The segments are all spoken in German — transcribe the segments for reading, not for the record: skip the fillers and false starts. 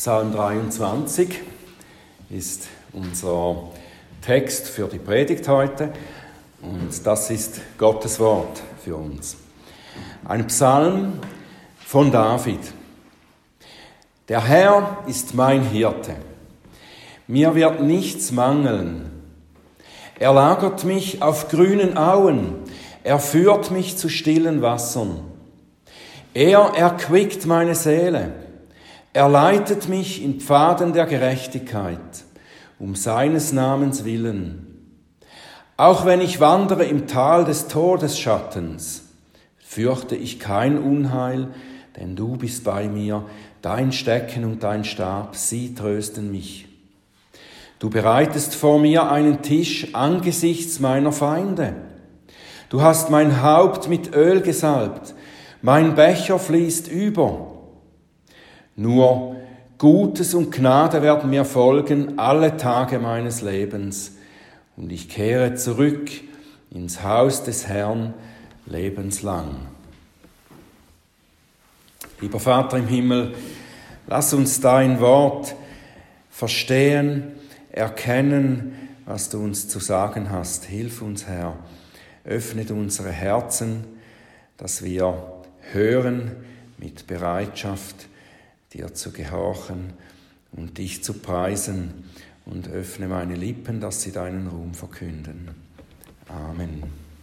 Psalm 23 ist unser Text für die Predigt heute und das ist Gottes Wort für uns. Ein Psalm von David. Der Herr ist mein Hirte. Mir wird nichts mangeln. Er lagert mich auf grünen Auen. Er führt mich zu stillen Wassern. Er erquickt meine Seele. Er leitet mich in Pfaden der Gerechtigkeit, um seines Namens willen. Auch wenn ich wandere im Tal des Todesschattens, fürchte ich kein Unheil, denn du bist bei mir, dein Stecken und dein Stab, sie trösten mich. Du bereitest vor mir einen Tisch angesichts meiner Feinde. Du hast mein Haupt mit Öl gesalbt, mein Becher fließt über. Nur Gutes und Gnade werden mir folgen alle Tage meines Lebens, und ich kehre zurück ins Haus des Herrn lebenslang. Lieber Vater im Himmel, lass uns dein Wort verstehen, erkennen, was du uns zu sagen hast. Hilf uns, Herr, öffne unsere Herzen, dass wir hören mit Bereitschaft, dir zu gehorchen und dich zu preisen, und öffne meine Lippen, dass sie deinen Ruhm verkünden. Amen.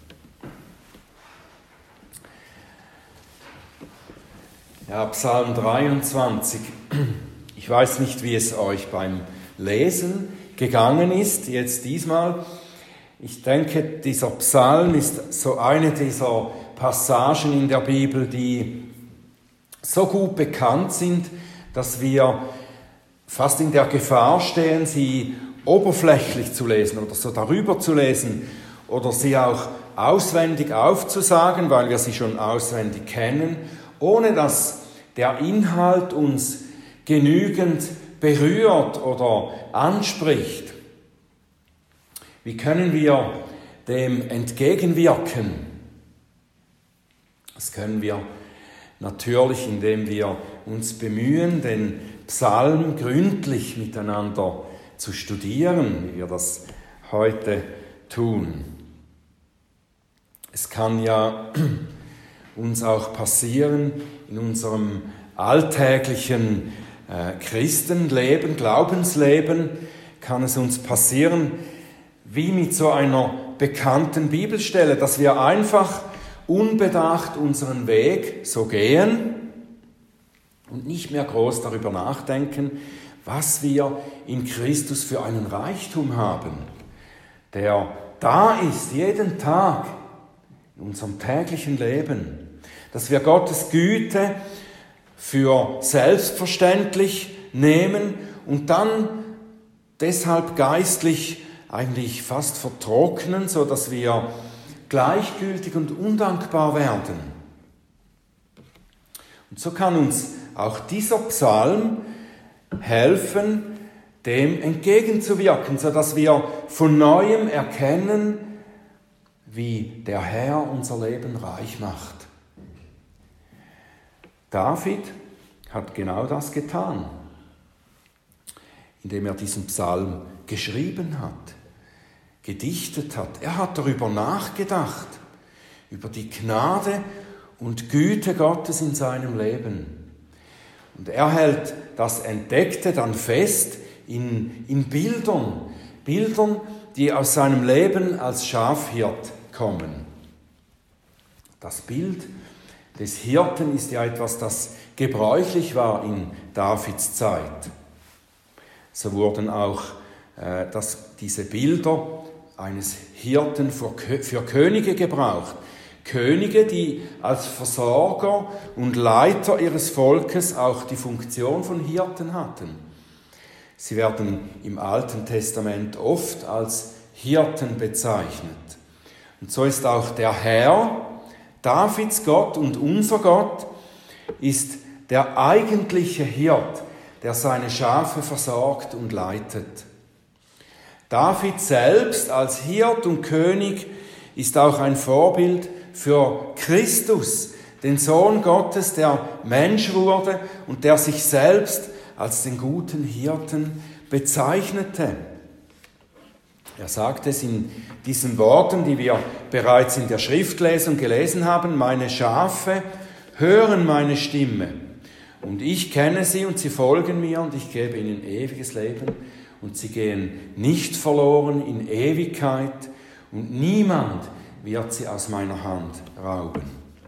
Ja, Psalm 23. Ich weiß nicht, wie es euch beim Lesen gegangen ist, jetzt diesmal. Ich denke, dieser Psalm ist so eine dieser Passagen in der Bibel, die so gut bekannt sind, dass wir fast in der Gefahr stehen, sie oberflächlich zu lesen oder so darüber zu lesen oder sie auch auswendig aufzusagen, weil wir sie schon auswendig kennen, ohne dass der Inhalt uns genügend berührt oder anspricht. Wie können wir dem entgegenwirken? Das können wir natürlich, indem wir uns bemühen, den Psalm gründlich miteinander zu studieren, wie wir das heute tun. Es kann ja uns auch passieren, in unserem alltäglichen Christenleben, Glaubensleben, kann es uns passieren, wie mit so einer bekannten Bibelstelle, dass wir einfach unbedacht unseren Weg so gehen und nicht mehr groß darüber nachdenken, was wir in Christus für einen Reichtum haben, der da ist, jeden Tag in unserem täglichen Leben, dass wir Gottes Güte für selbstverständlich nehmen und dann deshalb geistlich eigentlich fast vertrocknen, so dass wir gleichgültig und undankbar werden. Und so kann uns auch dieser Psalm helfen, dem entgegenzuwirken, sodass wir von Neuem erkennen, wie der Herr unser Leben reich macht. David hat genau das getan, indem er diesen Psalm geschrieben hat, gedichtet hat. Er hat darüber nachgedacht, über die Gnade und Güte Gottes in seinem Leben. Und er hält das Entdeckte dann fest in Bildern, die aus seinem Leben als Schafhirt kommen. Das Bild des Hirten ist ja etwas, das gebräuchlich war in Davids Zeit. So wurden auch diese Bilder eines Hirten für Könige gebraucht. Könige, die als Versorger und Leiter ihres Volkes auch die Funktion von Hirten hatten. Sie werden im Alten Testament oft als Hirten bezeichnet. Und so ist auch der Herr, Davids Gott und unser Gott, ist der eigentliche Hirt, der seine Schafe versorgt und leitet. David selbst als Hirt und König ist auch ein Vorbild für Christus, den Sohn Gottes, der Mensch wurde und der sich selbst als den guten Hirten bezeichnete. Er sagt es in diesen Worten, die wir bereits in der Schriftlesung gelesen haben: Meine Schafe hören meine Stimme und ich kenne sie und sie folgen mir und ich gebe ihnen ewiges Leben und sie gehen nicht verloren in Ewigkeit und niemand wird sie aus meiner Hand rauben.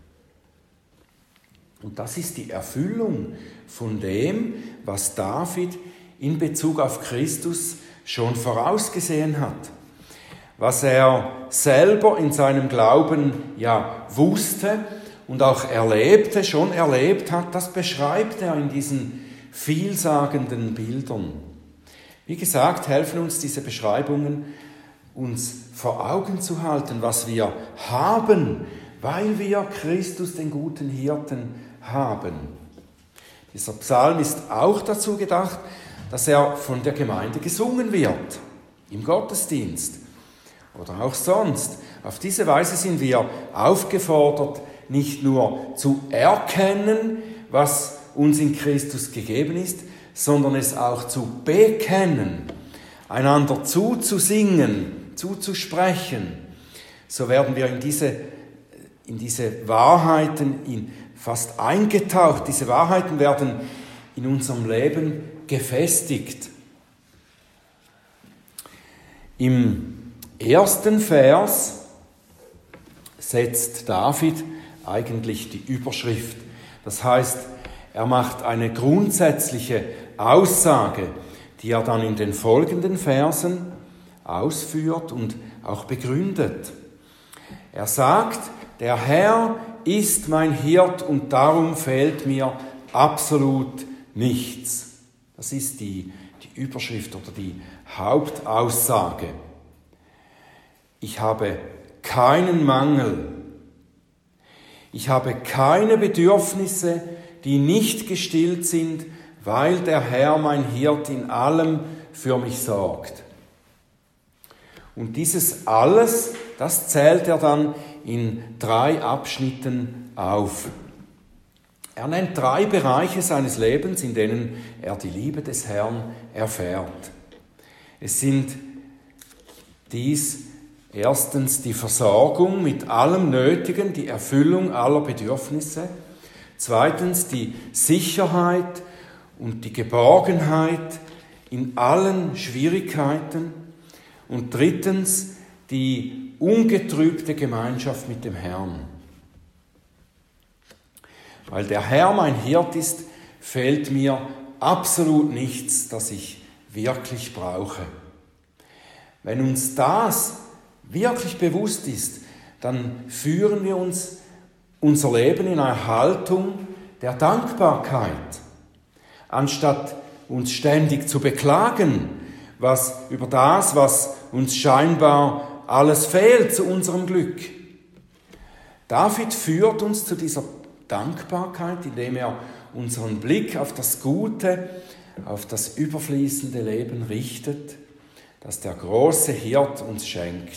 Und das ist die Erfüllung von dem, was David in Bezug auf Christus schon vorausgesehen hat. Was er selber in seinem Glauben ja wusste und auch erlebte, schon erlebt hat, das beschreibt er in diesen vielsagenden Bildern. Wie gesagt, helfen uns diese Beschreibungen, uns vor Augen zu halten, was wir haben, weil wir Christus, den guten Hirten, haben. Dieser Psalm ist auch dazu gedacht, dass er von der Gemeinde gesungen wird, im Gottesdienst oder auch sonst. Auf diese Weise sind wir aufgefordert, nicht nur zu erkennen, was uns in Christus gegeben ist, sondern es auch zu bekennen, einander zuzusingen, zuzusprechen. So werden wir in diese Wahrheiten fast eingetaucht. Diese Wahrheiten werden in unserem Leben gefestigt. Im ersten Vers setzt David eigentlich die Überschrift. Das heißt, er macht eine grundsätzliche Aussage, die er dann in den folgenden Versen ausführt und auch begründet. Er sagt: Der Herr ist mein Hirt und darum fehlt mir absolut nichts. Das ist die Überschrift oder die Hauptaussage. Ich habe keinen Mangel. Ich habe keine Bedürfnisse, die nicht gestillt sind, weil der Herr mein Hirt in allem für mich sorgt. Und dieses alles, das zählt er dann in 3 Abschnitten auf. Er nennt 3 Bereiche seines Lebens, in denen er die Liebe des Herrn erfährt. Es sind dies erstens die Versorgung mit allem Nötigen, die Erfüllung aller Bedürfnisse. Zweitens die Sicherheit und die Geborgenheit in allen Schwierigkeiten. Und drittens die ungetrübte Gemeinschaft mit dem Herrn. Weil der Herr mein Hirt ist, fehlt mir absolut nichts, das ich wirklich brauche. Wenn uns das wirklich bewusst ist, dann führen wir unser Leben in eine Haltung der Dankbarkeit, anstatt uns ständig zu beklagen, über das, was uns scheinbar alles fehlt zu unserem Glück. David führt uns zu dieser Dankbarkeit, indem er unseren Blick auf das Gute, auf das überfließende Leben richtet, das der große Hirt uns schenkt.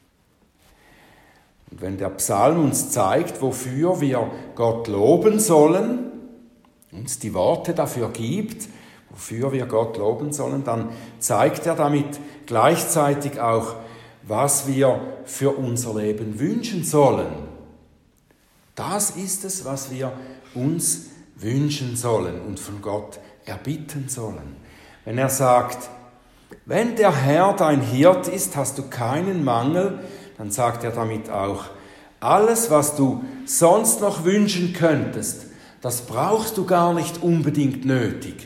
Und wenn der Psalm uns zeigt, wofür wir Gott loben sollen, uns die Worte dafür gibt, wofür wir Gott loben sollen, dann zeigt er damit gleichzeitig auch, was wir für unser Leben wünschen sollen. Das ist es, was wir uns wünschen sollen und von Gott erbitten sollen. Wenn er sagt, wenn der Herr dein Hirt ist, hast du keinen Mangel, dann sagt er damit auch, alles, was du sonst noch wünschen könntest, das brauchst du gar nicht unbedingt nötig.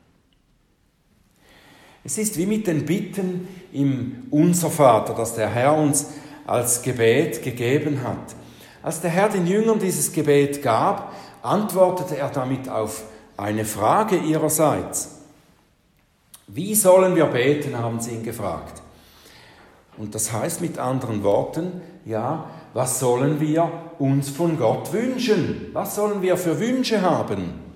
Es ist wie mit den Bitten im Unser Vater, das der Herr uns als Gebet gegeben hat. Als der Herr den Jüngern dieses Gebet gab, antwortete er damit auf eine Frage ihrerseits. Wie sollen wir beten, haben sie ihn gefragt. Und das heißt mit anderen Worten, ja, was sollen wir uns von Gott wünschen? Was sollen wir für Wünsche haben?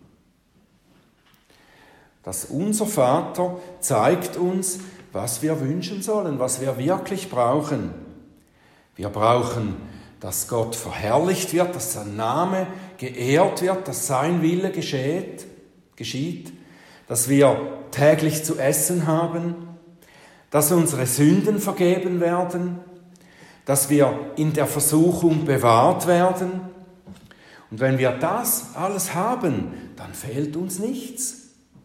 Das Unser Vater zeigt uns, was wir wünschen sollen, was wir wirklich brauchen. Wir brauchen, dass Gott verherrlicht wird, dass sein Name geehrt wird, dass sein Wille geschieht, dass wir täglich zu essen haben, dass unsere Sünden vergeben werden, dass wir in der Versuchung bewahrt werden. Und wenn wir das alles haben, dann fehlt uns nichts.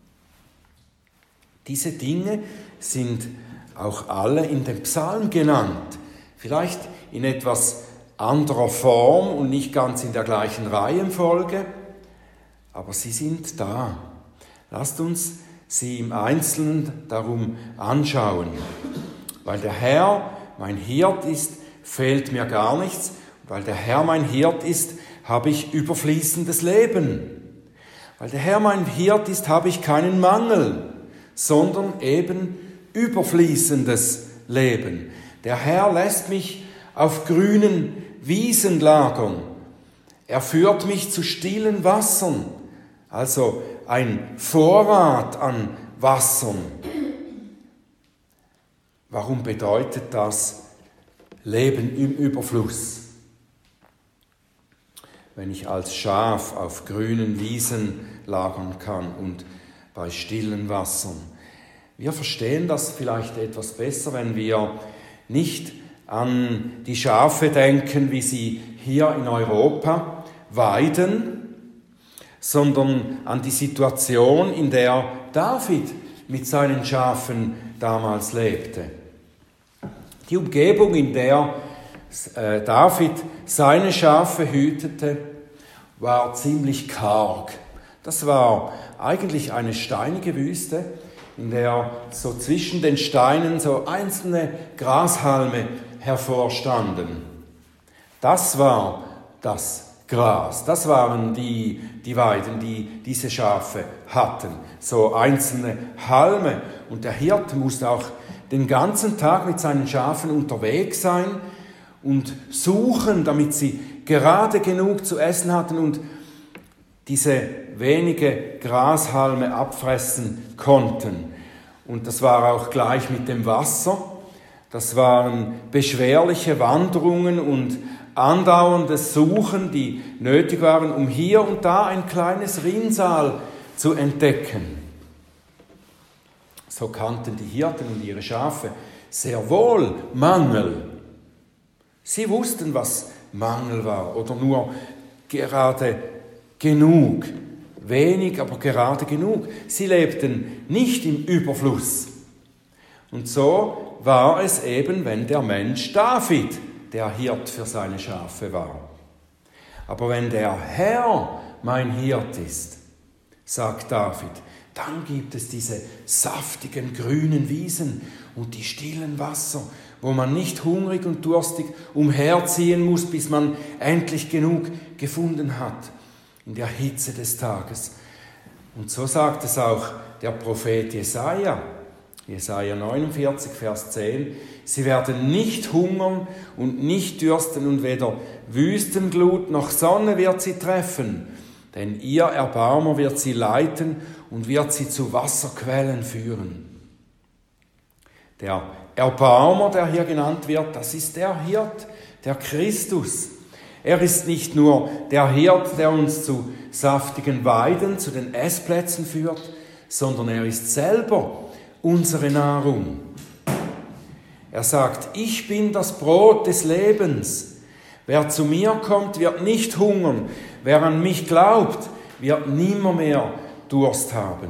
Diese Dinge sind auch alle in dem Psalm genannt. Vielleicht in etwas anderer Form und nicht ganz in der gleichen Reihenfolge, aber sie sind da. Lasst uns sie im Einzelnen darum anschauen. Weil der Herr mein Hirt ist, fehlt mir gar nichts. Weil der Herr mein Hirt ist, habe ich überfließendes Leben. Weil der Herr mein Hirt ist, habe ich keinen Mangel, sondern eben überfließendes Leben. Der Herr lässt mich auf grünen Wiesen lagern. Er führt mich zu stillen Wassern, also ein Vorrat an Wassern. Warum bedeutet das Leben im Überfluss? Wenn ich als Schaf auf grünen Wiesen lagern kann und bei stillen Wassern. Wir verstehen das vielleicht etwas besser, wenn wir nicht an die Schafe denken, wie sie hier in Europa weiden, sondern an die Situation, in der David mit seinen Schafen damals lebte. Die Umgebung, in der David seine Schafe hütete, war ziemlich karg. Das war eigentlich eine steinige Wüste, in der so zwischen den Steinen so einzelne Grashalme hervorstanden. Das war das Gras, das waren die Weiden, die diese Schafe hatten, so einzelne Halme. Und der Hirt musste auch den ganzen Tag mit seinen Schafen unterwegs sein und suchen, damit sie gerade genug zu essen hatten und diese wenige Grashalme abfressen konnten. Und das war auch gleich mit dem Wasser. Das waren beschwerliche Wanderungen und andauerndes Suchen, die nötig waren, um hier und da ein kleines Rinnsal zu entdecken. So kannten die Hirten und ihre Schafe sehr wohl Mangel. Sie wussten, was Mangel war oder nur gerade genug. Wenig, aber gerade genug. Sie lebten nicht im Überfluss. Und so war es eben, wenn der Mensch David der Hirt für seine Schafe war. Aber wenn der Herr mein Hirt ist, sagt David, dann gibt es diese saftigen grünen Wiesen und die stillen Wasser, wo man nicht hungrig und durstig umherziehen muss, bis man endlich genug gefunden hat in der Hitze des Tages. Und so sagt es auch der Prophet Jesaja. Jesaja 49, Vers 10. Sie werden nicht hungern und nicht dürsten und weder Wüstenglut noch Sonne wird sie treffen, denn ihr Erbarmer wird sie leiten und wird sie zu Wasserquellen führen. Der Erbarmer, der hier genannt wird, das ist der Hirt, der Christus. Er ist nicht nur der Hirt, der uns zu saftigen Weiden, zu den Essplätzen führt, sondern er ist selber unsere Nahrung. Er sagt, ich bin das Brot des Lebens. Wer zu mir kommt, wird nicht hungern. Wer an mich glaubt, wird nimmermehr Durst haben.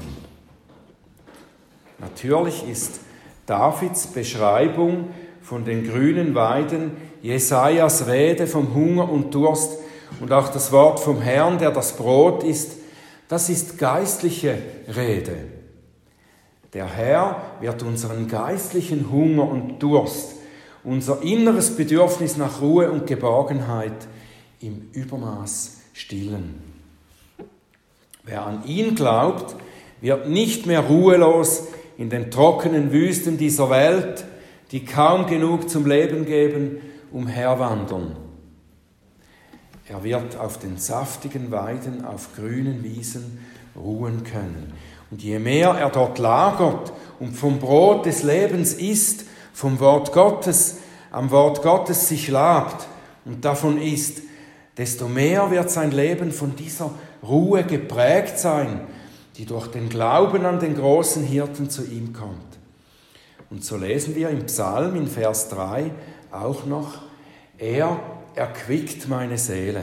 Natürlich ist Davids Beschreibung von den grünen Weiden Jesajas Rede vom Hunger und Durst und auch das Wort vom Herrn, der das Brot ist, das ist geistliche Rede. Der Herr wird unseren geistlichen Hunger und Durst, unser inneres Bedürfnis nach Ruhe und Geborgenheit im Übermaß stillen. Wer an ihn glaubt, wird nicht mehr ruhelos in den trockenen Wüsten dieser Welt, die kaum genug zum Leben geben, umherwandern. Er wird auf den saftigen Weiden, auf grünen Wiesen ruhen können. Und je mehr er dort lagert und vom Brot des Lebens isst, vom Wort Gottes, am Wort Gottes sich labt und davon isst, desto mehr wird sein Leben von dieser Ruhe geprägt sein, die durch den Glauben an den großen Hirten zu ihm kommt. Und so lesen wir im Psalm in Vers 3 auch noch, er erquickt meine Seele.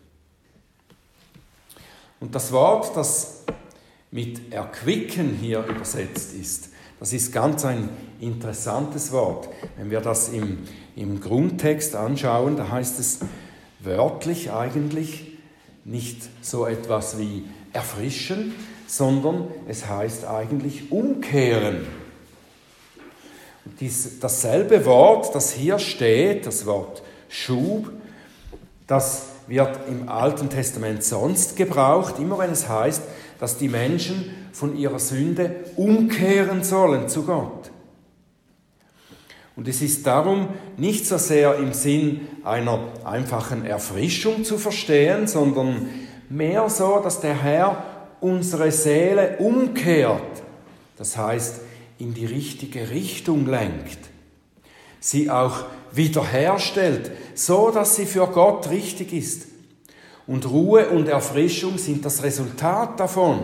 Und das Wort, das mit erquicken hier übersetzt ist, das ist ganz ein interessantes Wort. Wenn wir das im Grundtext anschauen, da heißt es wörtlich eigentlich nicht so etwas wie erfrischen, sondern es heißt eigentlich umkehren. Und dasselbe Wort, das hier steht, das Wort Schub, das wird im Alten Testament sonst gebraucht, immer wenn es heißt, dass die Menschen von ihrer Sünde umkehren sollen zu Gott. Und es ist darum nicht so sehr im Sinn einer einfachen Erfrischung zu verstehen, sondern mehr so, dass der Herr unsere Seele umkehrt, das heißt in die richtige Richtung lenkt, sie auch wiederherstellt, so dass sie für Gott richtig ist. Und Ruhe und Erfrischung sind das Resultat davon,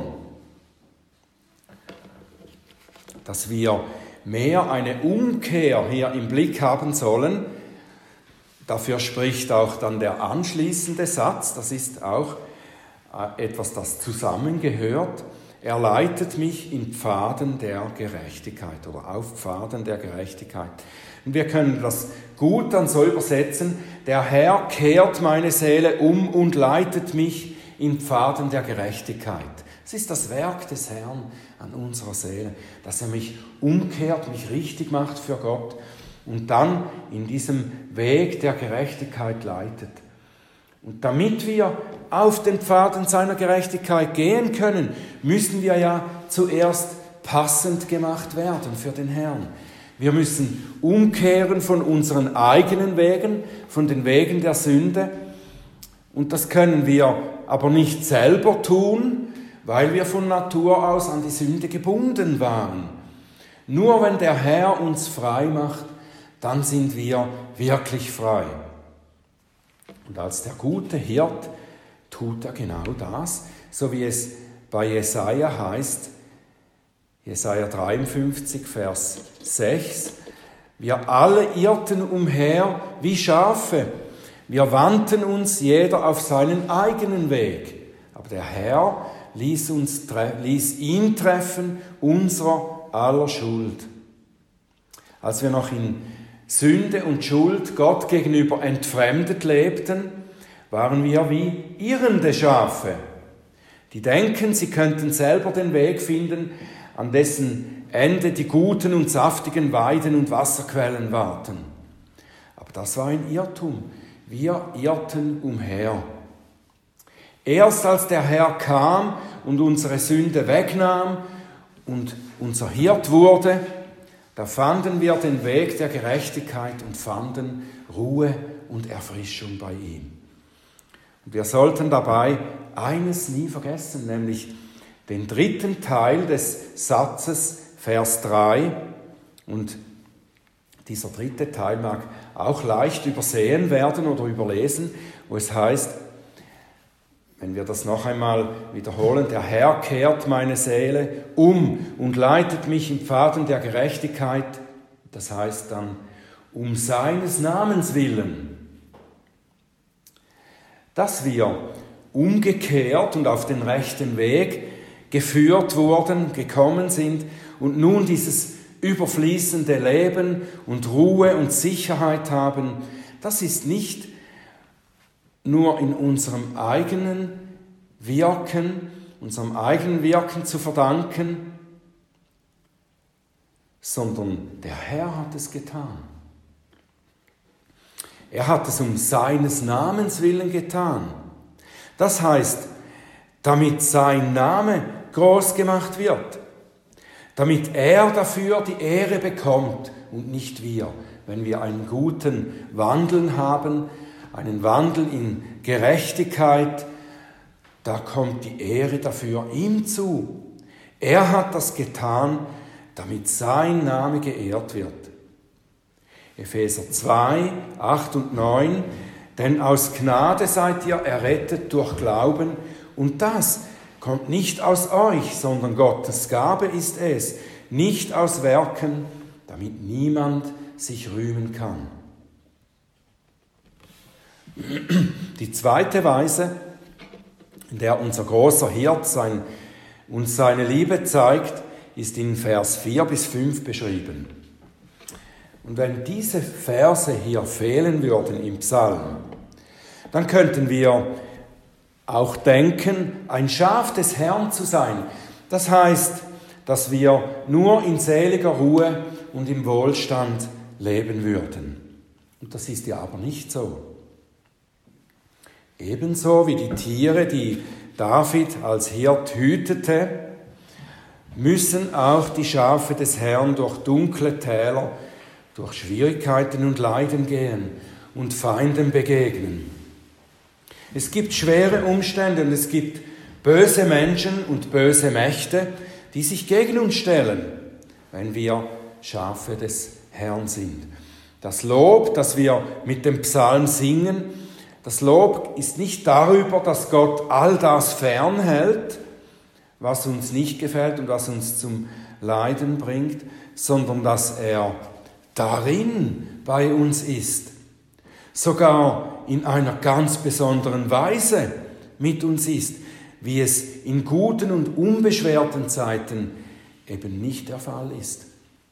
dass wir mehr eine Umkehr hier im Blick haben sollen. Dafür spricht auch dann der anschließende Satz, das ist auch etwas, das zusammengehört. Er leitet mich in Pfaden der Gerechtigkeit oder auf Pfaden der Gerechtigkeit. Und wir können das gut dann so übersetzen, der Herr kehrt meine Seele um und leitet mich in Pfaden der Gerechtigkeit. Es ist das Werk des Herrn an unserer Seele, dass er mich umkehrt, mich richtig macht für Gott und dann in diesem Weg der Gerechtigkeit leitet. Und damit wir auf den Pfaden seiner Gerechtigkeit gehen können, müssen wir ja zuerst passend gemacht werden für den Herrn. Wir müssen umkehren von unseren eigenen Wegen, von den Wegen der Sünde. Und das können wir aber nicht selber tun, weil wir von Natur aus an die Sünde gebunden waren. Nur wenn der Herr uns frei macht, dann sind wir wirklich frei. Und als der gute Hirt tut er genau das, so wie es bei Jesaja heißt, Jesaja 53, Vers 6, wir alle irrten umher wie Schafe, wir wandten uns jeder auf seinen eigenen Weg, aber der Herr ließ ihn treffen, unserer aller Schuld. Als wir noch in Sünde und Schuld Gott gegenüber entfremdet lebten, waren wir wie irrende Schafe, die denken, sie könnten selber den Weg finden, an dessen Ende die guten und saftigen Weiden und Wasserquellen warten. Aber das war ein Irrtum. Wir irrten umher. Erst als der Herr kam und unsere Sünde wegnahm und unser Hirt wurde, da fanden wir den Weg der Gerechtigkeit und fanden Ruhe und Erfrischung bei ihm. Und wir sollten dabei eines nie vergessen, nämlich den dritten Teil des Satzes, Vers 3. Und dieser dritte Teil mag auch leicht übersehen werden oder überlesen, wo es heißt, wenn wir das noch einmal wiederholen, der Herr kehrt meine Seele um und leitet mich in Pfaden der Gerechtigkeit, das heißt dann, um seines Namens willen. Dass wir umgekehrt und auf den rechten Weg geführt wurden, gekommen sind und nun dieses überfließende Leben und Ruhe und Sicherheit haben, das ist nicht nur in unserem eigenen Wirken zu verdanken, sondern der Herr hat es getan. Er hat es um seines Namens willen getan. Das heißt, damit sein Name groß gemacht wird, damit er dafür die Ehre bekommt und nicht wir, wenn wir einen guten Wandel haben, einen Wandel in Gerechtigkeit, da kommt die Ehre dafür ihm zu. Er hat das getan, damit sein Name geehrt wird. Epheser 2, 8 und 9, denn aus Gnade seid ihr errettet durch Glauben und das kommt nicht aus euch, sondern Gottes Gabe ist es, nicht aus Werken, damit niemand sich rühmen kann. Die zweite Weise, in der unser großer Hirt uns seine Liebe zeigt, ist in Vers 4 bis 5 beschrieben. Und wenn diese Verse hier fehlen würden im Psalm, dann könnten wir auch denken, ein Schaf des Herrn zu sein. Das heißt, dass wir nur in seliger Ruhe und im Wohlstand leben würden. Und das ist ja aber nicht so. Ebenso wie die Tiere, die David als Hirt hütete, müssen auch die Schafe des Herrn durch dunkle Täler, durch Schwierigkeiten und Leiden gehen und Feinden begegnen. Es gibt schwere Umstände und es gibt böse Menschen und böse Mächte, die sich gegen uns stellen, wenn wir Schafe des Herrn sind. Das Lob, das wir mit dem Psalm singen, das Lob ist nicht darüber, dass Gott all das fernhält, was uns nicht gefällt und was uns zum Leiden bringt, sondern dass er darin bei uns ist, sogar in einer ganz besonderen Weise mit uns ist, wie es in guten und unbeschwerten Zeiten eben nicht der Fall ist.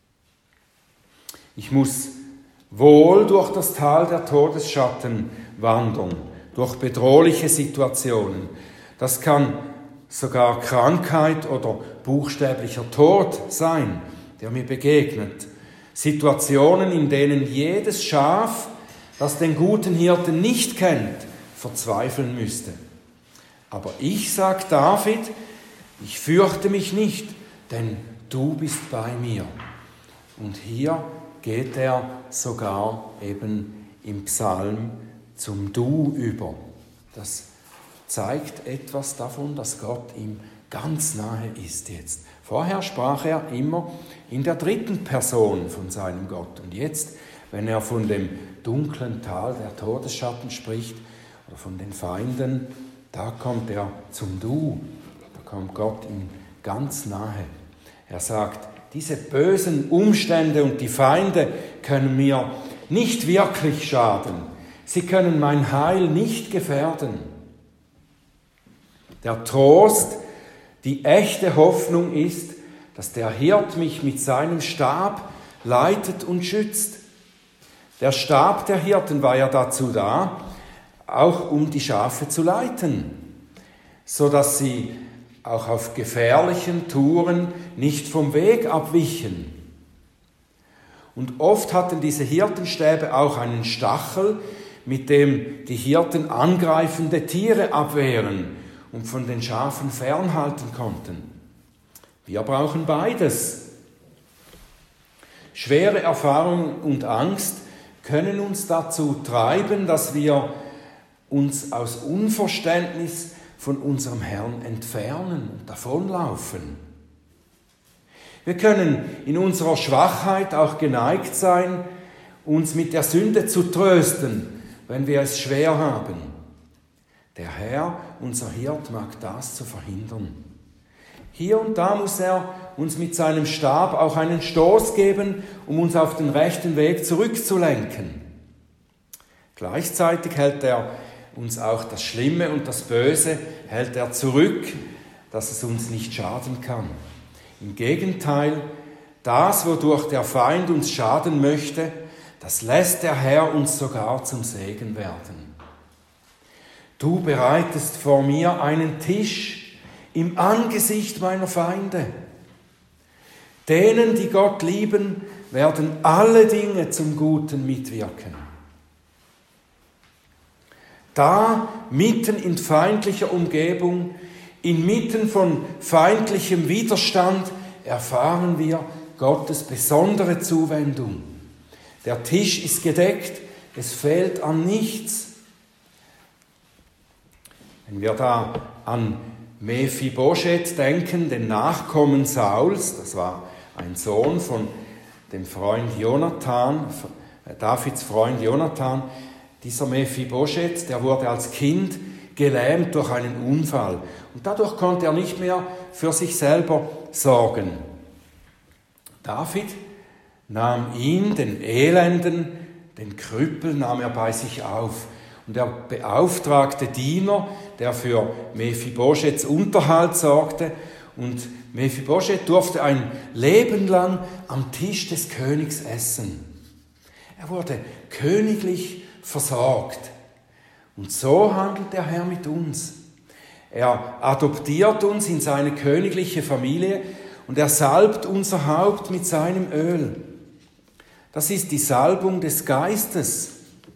Ich muss wohl durch das Tal der Todesschatten wandern, durch bedrohliche Situationen. Das kann sogar Krankheit oder buchstäblicher Tod sein, der mir begegnet. Situationen, in denen jedes Schaf, das den guten Hirten nicht kennt, verzweifeln müsste. Aber ich, sagt David, ich fürchte mich nicht, denn du bist bei mir. Und hier geht er sogar eben im Psalm zum Du über. Das zeigt etwas davon, dass Gott ihm ganz nahe ist jetzt. Vorher sprach er immer in der dritten Person von seinem Gott. Und jetzt, wenn er von dem dunklen Tal der Todesschatten spricht oder von den Feinden, da kommt er zum Du. Da kommt Gott ihm ganz nahe. Er sagt, diese bösen Umstände und die Feinde können mir nicht wirklich schaden. Sie können mein Heil nicht gefährden. Der Trost, die echte Hoffnung ist, dass der Hirt mich mit seinem Stab leitet und schützt. Der Stab der Hirten war ja dazu da, auch um die Schafe zu leiten, sodass sie auch auf gefährlichen Touren nicht vom Weg abwichen. Und oft hatten diese Hirtenstäbe auch einen Stachel, mit dem die Hirten angreifende Tiere abwehren und von den Schafen fernhalten konnten. Wir brauchen beides. Schwere Erfahrung und Angst können uns dazu treiben, dass wir uns aus Unverständnis von unserem Herrn entfernen und davonlaufen. Wir können in unserer Schwachheit auch geneigt sein, uns mit der Sünde zu trösten, wenn wir es schwer haben. Der Herr, unser Hirt, mag das zu verhindern. Hier und da muss er uns mit seinem Stab auch einen Stoß geben, um uns auf den rechten Weg zurückzulenken. Gleichzeitig hält er uns auch das Schlimme und das Böse hält er zurück, dass es uns nicht schaden kann. Im Gegenteil, das, wodurch der Feind uns schaden möchte, das lässt der Herr uns sogar zum Segen werden. Du bereitest vor mir einen Tisch im Angesicht meiner Feinde. Denen, die Gott lieben, werden alle Dinge zum Guten mitwirken. Da, mitten in feindlicher Umgebung, inmitten von feindlichem Widerstand, erfahren wir Gottes besondere Zuwendung. Der Tisch ist gedeckt, es fehlt an nichts. Wenn wir da an Mephibosheth denken, den Nachkommen Sauls, das war ein Sohn von dem Freund Jonathan, Davids Freund Jonathan, dieser Mephibosheth, der wurde als Kind gelähmt durch einen Unfall. Und dadurch konnte er nicht mehr für sich selber sorgen. David nahm ihn, den Elenden, den Krüppel, nahm er bei sich auf. Und er beauftragte Diener, der für Mephibosheths Unterhalt sorgte. Und Mephibosheth durfte ein Leben lang am Tisch des Königs essen. Er wurde königlich versorgt. Und so handelt der Herr mit uns. Er adoptiert uns in seine königliche Familie und er salbt unser Haupt mit seinem Öl. Das ist die Salbung des Geistes.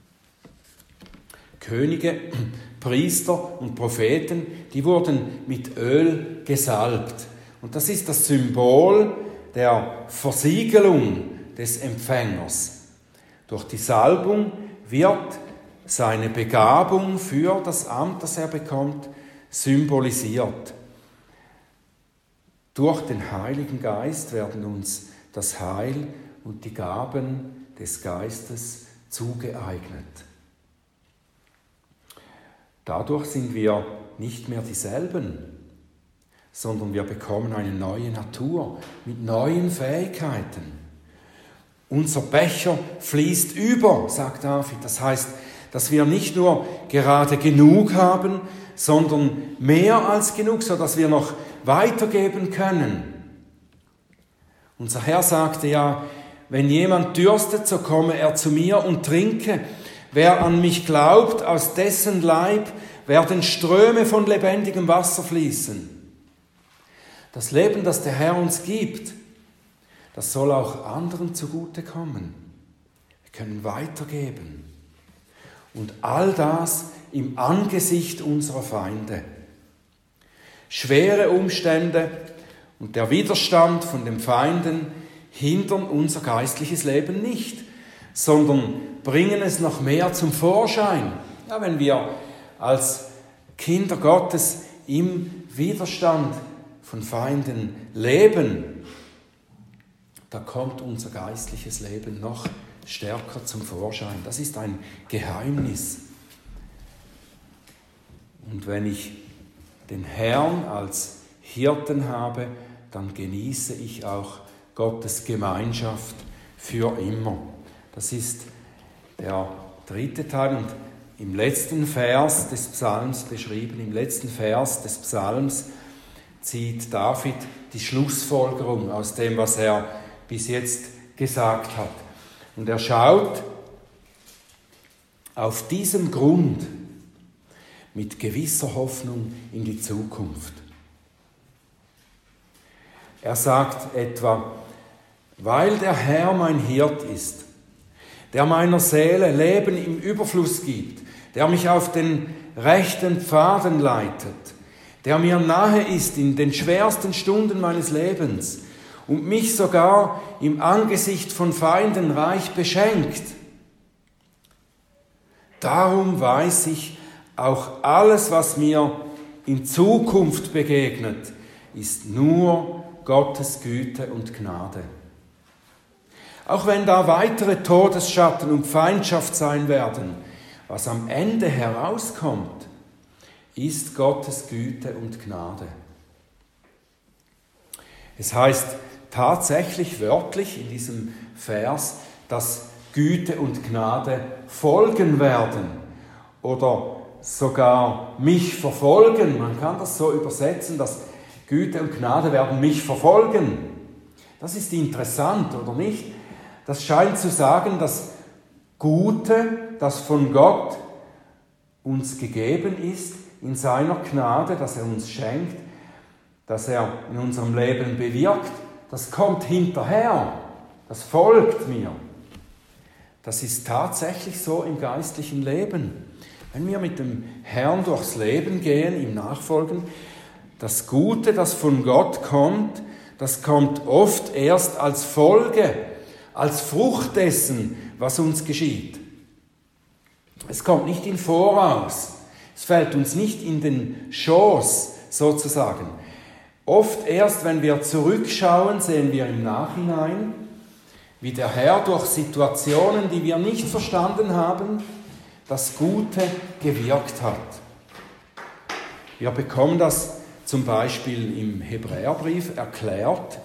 Könige, Priester und Propheten, die wurden mit Öl gesalbt. Und das ist das Symbol der Versiegelung des Empfängers. Durch die Salbung wird seine Begabung für das Amt, das er bekommt, symbolisiert. Durch den Heiligen Geist werden uns das Heil und die Gaben des Geistes zugeeignet. Dadurch sind wir nicht mehr dieselben, sondern wir bekommen eine neue Natur mit neuen Fähigkeiten. Unser Becher fließt über, sagt David. Das heißt, dass wir nicht nur gerade genug haben, sondern mehr als genug, sodass wir noch weitergeben können. Unser Herr sagte ja, wenn jemand dürstet, so komme er zu mir und trinke. Wer an mich glaubt, aus dessen Leib werden Ströme von lebendigem Wasser fließen. Das Leben, das der Herr uns gibt, das soll auch anderen zugutekommen. Wir können weitergeben. Und all das im Angesicht unserer Feinde. Schwere Umstände und der Widerstand von den Feinden hindern unser geistliches Leben nicht, sondern bringen es noch mehr zum Vorschein. Ja, wenn wir als Kinder Gottes im Widerstand von Feinden leben, da kommt unser geistliches Leben noch stärker zum Vorschein. Das ist ein Geheimnis. Und wenn ich den Herrn als Hirten habe, dann genieße ich auch Gottes Gemeinschaft für immer. Das ist der dritte Teil und im letzten Vers des Psalms beschrieben, im letzten Vers des Psalms zieht David die Schlussfolgerung aus dem, was er bis jetzt gesagt hat. Und er schaut auf diesem Grund mit gewisser Hoffnung in die Zukunft. Er sagt etwa, weil der Herr mein Hirt ist, der meiner Seele Leben im Überfluss gibt, der mich auf den rechten Pfaden leitet, der mir nahe ist in den schwersten Stunden meines Lebens und mich sogar im Angesicht von Feinden reich beschenkt. Darum weiß ich, auch alles, was mir in Zukunft begegnet, ist nur Gottes Güte und Gnade. Auch wenn da weitere Todesschatten und Feindschaft sein werden, was am Ende herauskommt, ist Gottes Güte und Gnade. Es heißt tatsächlich wörtlich in diesem Vers, dass Güte und Gnade folgen werden oder sogar mich verfolgen. Man kann das so übersetzen, dass Güte und Gnade werden mich verfolgen. Das ist interessant, oder nicht? Das scheint zu sagen, dass Gute, das von Gott uns gegeben ist, in seiner Gnade, das er uns schenkt, das er in unserem Leben bewirkt, das kommt hinterher, das folgt mir. Das ist tatsächlich so im geistlichen Leben. Wenn wir mit dem Herrn durchs Leben gehen, ihm nachfolgen, das Gute, das von Gott kommt, das kommt oft erst als Folge, als Frucht dessen, was uns geschieht. Es kommt nicht im Voraus. Es fällt uns nicht in den Schoß, sozusagen. Oft erst, wenn wir zurückschauen, sehen wir im Nachhinein, wie der Herr durch Situationen, die wir nicht verstanden haben, das Gute gewirkt hat. Wir bekommen das zum Beispiel im Hebräerbrief erklärt.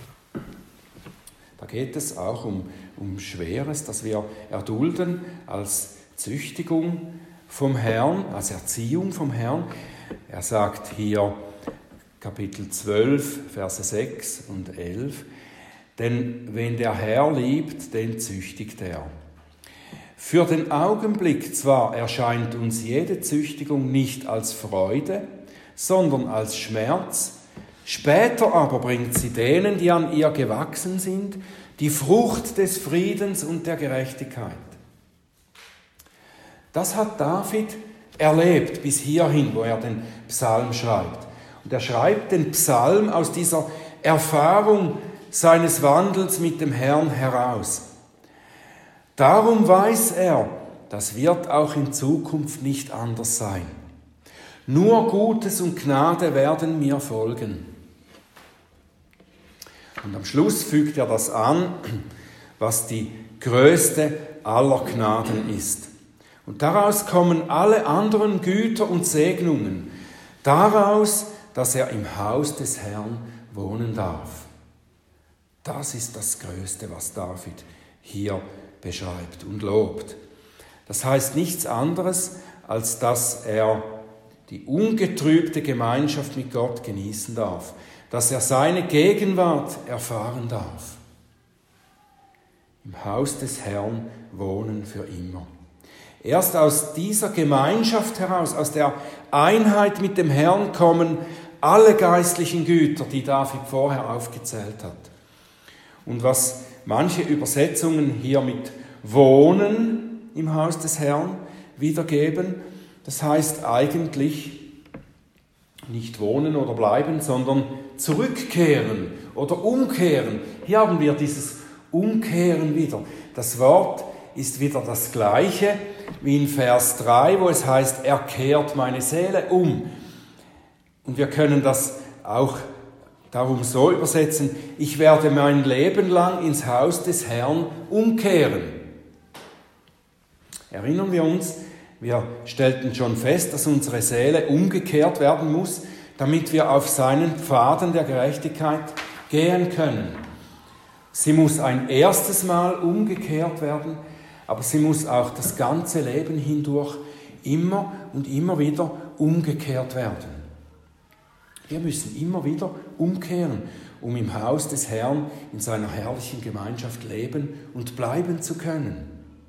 Da geht es auch um Schweres, das wir erdulden als Züchtigung vom Herrn, als Erziehung vom Herrn. Er sagt hier Kapitel 12, Verse 6 und 11, denn wenn der Herr liebt, den züchtigt er. Für den Augenblick zwar erscheint uns jede Züchtigung nicht als Freude, sondern als Schmerz, später aber bringt sie denen, die an ihr gewachsen sind, die Frucht des Friedens und der Gerechtigkeit. Das hat David erlebt bis hierhin, wo er den Psalm schreibt. Und er schreibt den Psalm aus dieser Erfahrung seines Wandels mit dem Herrn heraus. Darum weiß er, das wird auch in Zukunft nicht anders sein. Nur Gutes und Gnade werden mir folgen. Und am Schluss fügt er das an, was die größte aller Gnaden ist. Und daraus kommen alle anderen Güter und Segnungen. Daraus, dass er im Haus des Herrn wohnen darf. Das ist das Größte, was David hier beschreibt und lobt. Das heißt nichts anderes, als dass er die ungetrübte Gemeinschaft mit Gott genießen darf, dass er seine Gegenwart erfahren darf. Im Haus des Herrn wohnen für immer. Erst aus dieser Gemeinschaft heraus, aus der Einheit mit dem Herrn kommen alle geistlichen Güter, die David vorher aufgezählt hat. Und was manche Übersetzungen hier mit Wohnen im Haus des Herrn wiedergeben, das heißt eigentlich nicht wohnen oder bleiben, sondern zurückkehren oder umkehren. Hier haben wir dieses Umkehren wieder. Das Wort ist wieder das gleiche wie in Vers 3, wo es heißt, er kehrt meine Seele um. Und wir können das auch darum so übersetzen, ich werde mein Leben lang ins Haus des Herrn umkehren. Erinnern wir uns, wir stellten schon fest, dass unsere Seele umgekehrt werden muss, damit wir auf seinen Pfaden der Gerechtigkeit gehen können. Sie muss ein erstes Mal umgekehrt werden, aber sie muss auch das ganze Leben hindurch immer und immer wieder umgekehrt werden. Wir müssen immer wieder umkehren, um im Haus des Herrn in seiner herrlichen Gemeinschaft leben und bleiben zu können.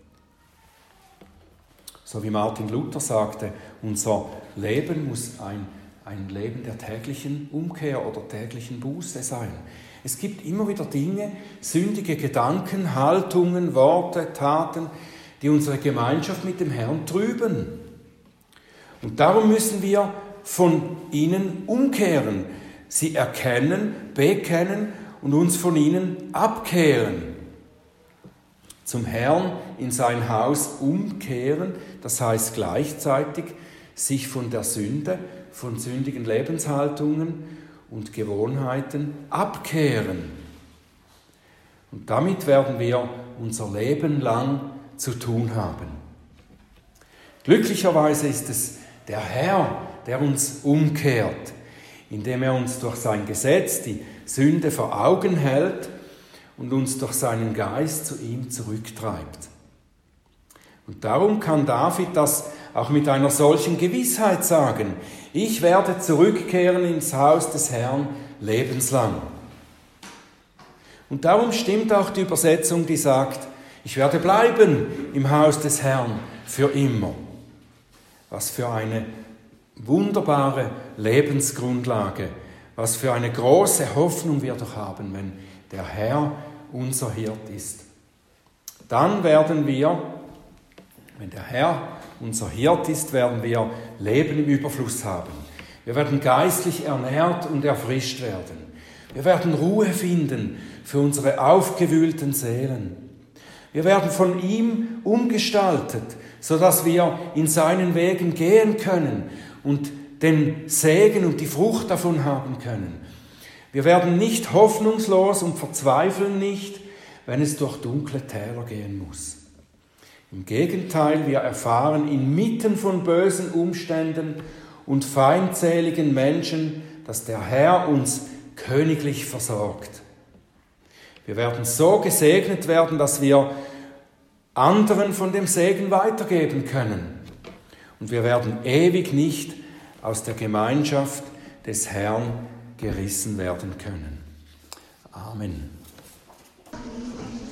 So wie Martin Luther sagte, unser Leben muss ein Leben der täglichen Umkehr oder täglichen Buße sein. Es gibt immer wieder Dinge, sündige Gedanken, Haltungen, Worte, Taten, die unsere Gemeinschaft mit dem Herrn trüben. Und darum müssen wir von ihnen umkehren, sie erkennen, bekennen und uns von ihnen abkehren. Zum Herrn in sein Haus umkehren, das heißt gleichzeitig sich von der Sünde, von sündigen Lebenshaltungen und Gewohnheiten abkehren. Und damit werden wir unser Leben lang zu tun haben. Glücklicherweise ist es der Herr, der uns umkehrt, indem er uns durch sein Gesetz die Sünde vor Augen hält und uns durch seinen Geist zu ihm zurücktreibt. Und darum kann David das auch mit einer solchen Gewissheit sagen: Ich werde zurückkehren ins Haus des Herrn lebenslang. Und darum stimmt auch die Übersetzung, die sagt: Ich werde bleiben im Haus des Herrn für immer. Was für eine wunderbare Lebensgrundlage, was für eine große Hoffnung wir doch haben, wenn der Herr unser Hirt ist. Dann werden wir, wenn der Herr unser Hirt ist, werden wir Leben im Überfluss haben. Wir werden geistlich ernährt und erfrischt werden. Wir werden Ruhe finden für unsere aufgewühlten Seelen. Wir werden von ihm umgestaltet, sodass wir in seinen Wegen gehen können und den Segen und die Frucht davon haben können. Wir werden nicht hoffnungslos und verzweifeln nicht, wenn es durch dunkle Täler gehen muss. Im Gegenteil, wir erfahren inmitten von bösen Umständen und feindseligen Menschen, dass der Herr uns königlich versorgt. Wir werden so gesegnet werden, dass wir anderen von dem Segen weitergeben können. Und wir werden ewig nicht aus der Gemeinschaft des Herrn gerissen werden können. Amen.